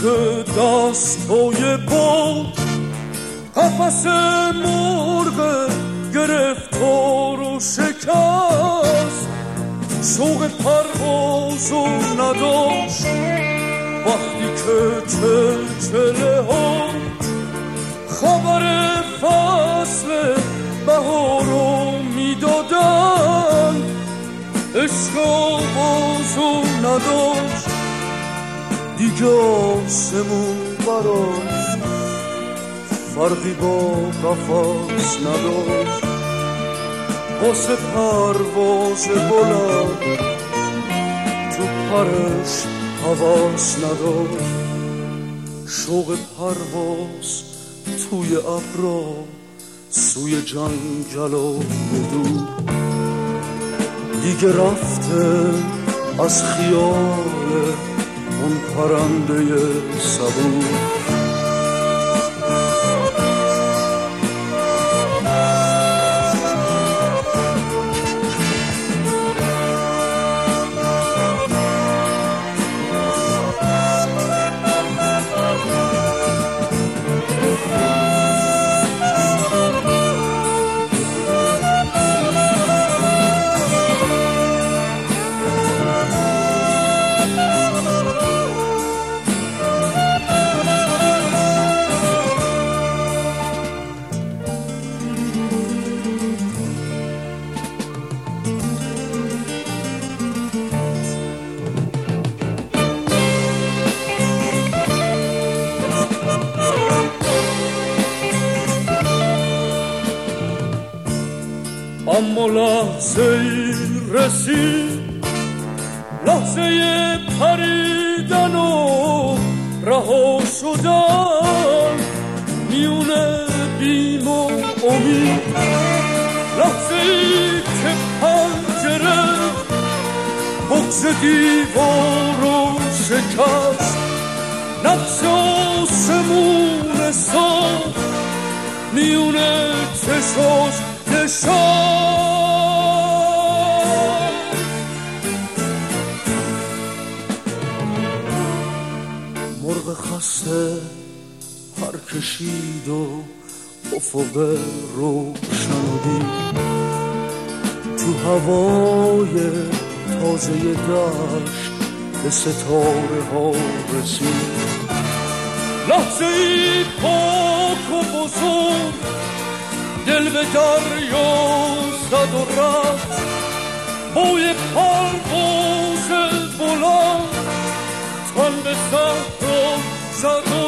که دستای باد قفس مرغ گرفتار و شکست، شوق پروازو نداشت وقتی که چلچله ها خبر فصل بهارو میدادن، عشق آوازو نداشت دیگه آسمون براش فرقی با قفس نداشت، واسه پرواز بلند تو پرش حواس نداشت، شوق پرواز توی ابرا سوی جنگل و دور دیگه رفته از خیال اون پرنده صبور. اما لحظه ای رسید، لحظه پریدن و رها شدن میونه بیم و امید، لحظه ای که پنجره بغض دیوار رو شکست، نقش آسمون ساخت میونه چشاش مرغ خسته پر کشید و افق روشن دید، تو هوای تازه دشت به ستاره ها رسید، لحظه ای پاک و بزرگ دل به دریا زد و رفت، بوی پرواز بلند تن به صحرا زد و